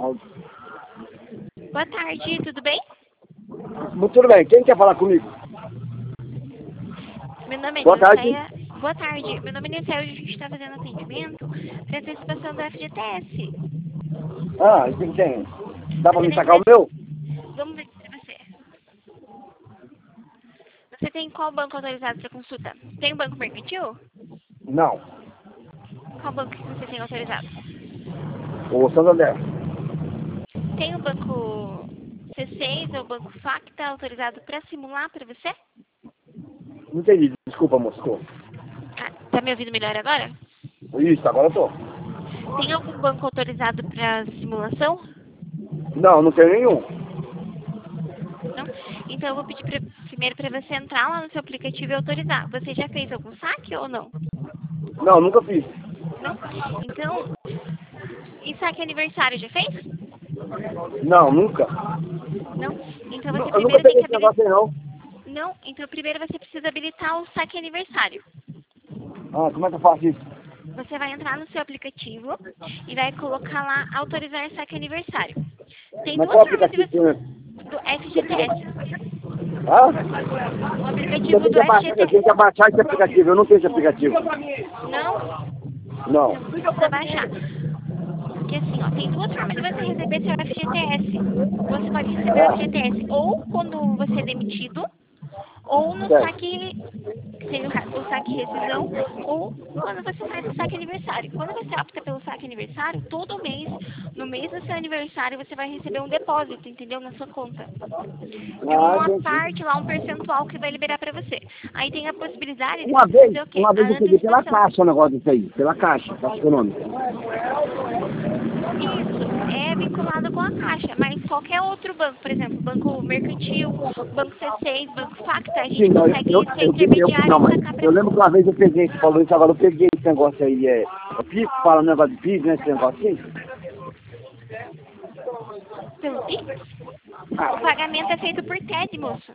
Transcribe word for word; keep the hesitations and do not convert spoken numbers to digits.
Boa tarde, tudo bem? Muito tudo bem. Quem quer falar comigo? Meu nome é Boa tarde. Niceia. Boa tarde, meu nome é Niceia. Hoje a gente está fazendo atendimento para antecipação do F G T S. Ah, isso que tem. Dá pra Você me sacar o necessita- meu? Vamos ver para você. Você tem qual banco autorizado para consulta? Tem o banco mercantil? Não. Qual banco que você tem autorizado? O Santander. Tem o banco C seis ou o banco Facta autorizado para simular para você? Não entendi. Desculpa, moço. Ah, tá me ouvindo melhor agora? Isso, agora eu tô. Tem algum banco autorizado para simulação? Não, não tenho nenhum. Não? Então eu vou pedir pra, primeiro para você entrar lá no seu aplicativo e autorizar. Você já fez algum saque ou não? Não, nunca fiz. Não? Então, e saque aniversário já fez? Não, nunca. Não? Então Nu- você Eu nunca primeiro tem peguei que esse habilitar. negócio aí, não. Não? Então primeiro você precisa habilitar o saque aniversário. Ah, como é que eu faço isso? Você vai entrar no seu aplicativo e vai colocar lá autorizar saque aniversário. Tem Mas duas qual formas de aplicativo você. tem? Do F G T S. Ah? O Eu aplicativo tenho do que abaixar, eu tenho F G T S. que abaixar esse aplicativo. Eu não tenho esse aplicativo. Não? Não. Então você precisa baixar. Porque assim, ó, tem duas formas de você receber seu F G T S. Você pode receber o Ah, F G T S ou quando você é demitido, ou no certo. saque, tem o, ra- o saque rescisão, ou quando você faz o saque aniversário. Quando você opta pelo saque aniversário, todo mês, no mês do seu aniversário, você vai receber um depósito, entendeu? Na sua conta. De Ah, uma entendi. parte lá, um percentual que vai liberar pra você. Aí tem a possibilidade de Uma você vez, fazer o quê? uma A vez eu peguei pela antecipação. caixa o negócio disso aí. Pela caixa, caixa econômica. Isso, é vinculado com a Caixa, mas qualquer outro banco, por exemplo, Banco Mercantil, Banco C seis, Banco Facta, a gente Sim, não, eu, consegue eu, ser eu, eu, intermediário não, e mas sacar pra eu você. lembro que uma vez eu peguei, você falou isso, agora eu peguei esse negócio aí, é, é PIS, fala um negócio de PIS, né, esse negócio assim. Pelo Pix, o pagamento é feito por T E D, moço.